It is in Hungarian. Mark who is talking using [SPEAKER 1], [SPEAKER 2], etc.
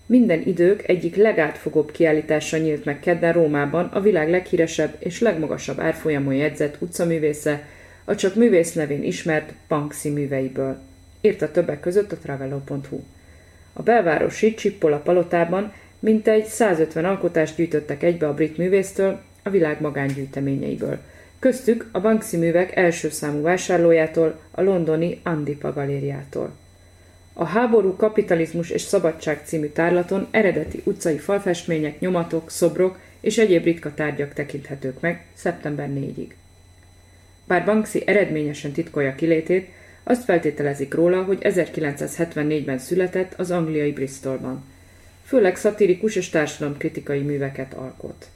[SPEAKER 1] Minden idők egyik legátfogóbb kiállítása nyílt meg kedden Rómában a világ leghíresebb és legmagasabb árfolyamon jegyzett utcaművésze, a csak művész nevén ismert Banksy műveiből. Írta többek között a Travello.hu. A belvárosi Cippola palotában mintegy 150 alkotást gyűjtöttek egybe a brit művésztől, a világ magángyűjteményeiből. Köztük a Banksy művek első számú vásárlójától, a londoni Andipa galériától. A Háború, kapitalizmus és szabadság című tárlaton eredeti utcai falfestmények, nyomatok, szobrok és egyéb ritka tárgyak tekinthetők meg szeptember 4-ig. Bár Banksy eredményesen titkolja kilétét, azt feltételezik róla, hogy 1974-ben született az angliai Bristolban. Főleg szatirikus és társadalomkritikai műveket alkot.